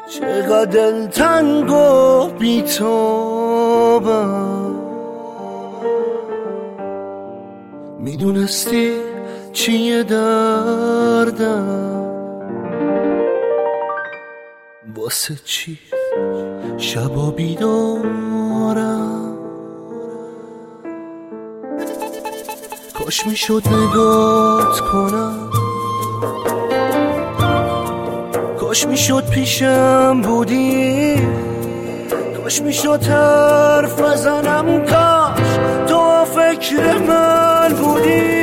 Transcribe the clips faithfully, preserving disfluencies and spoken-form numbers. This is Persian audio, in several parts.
چقدر دلتنگ و بی‌تابم، میدونستی چیه دردم، واسه چی شبا بیدارم. کاش میشد نگات کنم، کاش میشد پیشم بودی، کاش میشد حرف بزنم، کاش تو فکر من بودی.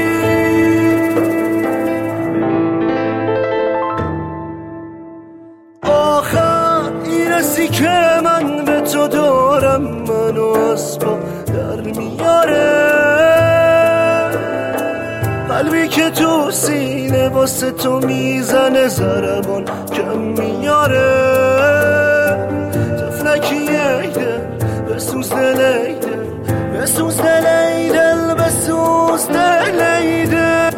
آخر اینسی که من به تو دارم منو از پا در میاره، قلبی که تو سینه واسه تو میزنه ضربان کم میاره. تفلکی ای دل بسوز دل ای دل، بسوز دل ای دل، بسوز دل ای دل.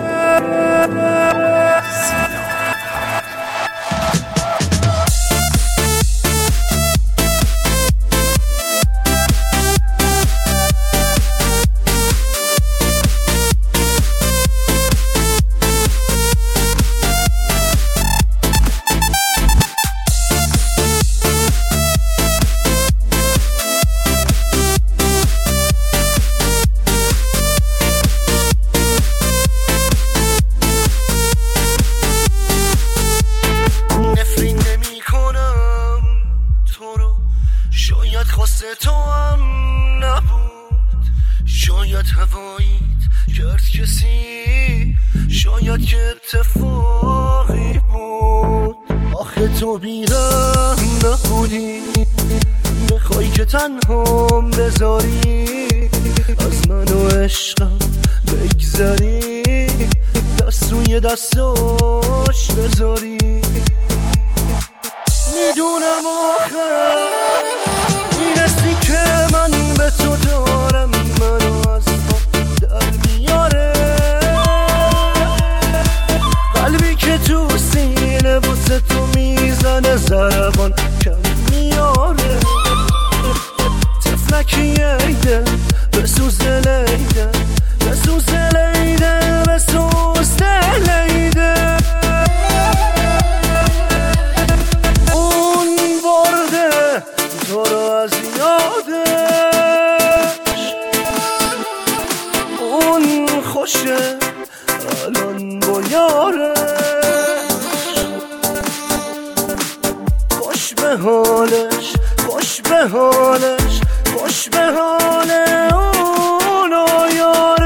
شاید خواسته تو هم نبود، شاید هواییت کرد کسی، شاید که اتفاقی بود. آخه تو بیرم نبودی، بخوای که تنهام بذاری، از من و عشقم بگذری، دست روی دستاش بذاری. میدونم آخه اینستی که من به تو دارم منو از پا در میاره، قلبی که تو سینه واسه تو میزنه ضربان کم میاره. تفلکی ای دل بسوز دل ای دل، بسوز دل ای دل، بسوز دل ای دل. تو رو از یادش اون خوشه الان با یارش، خوش به حالش، خوش به حالش، خوش به حال اون و یارش.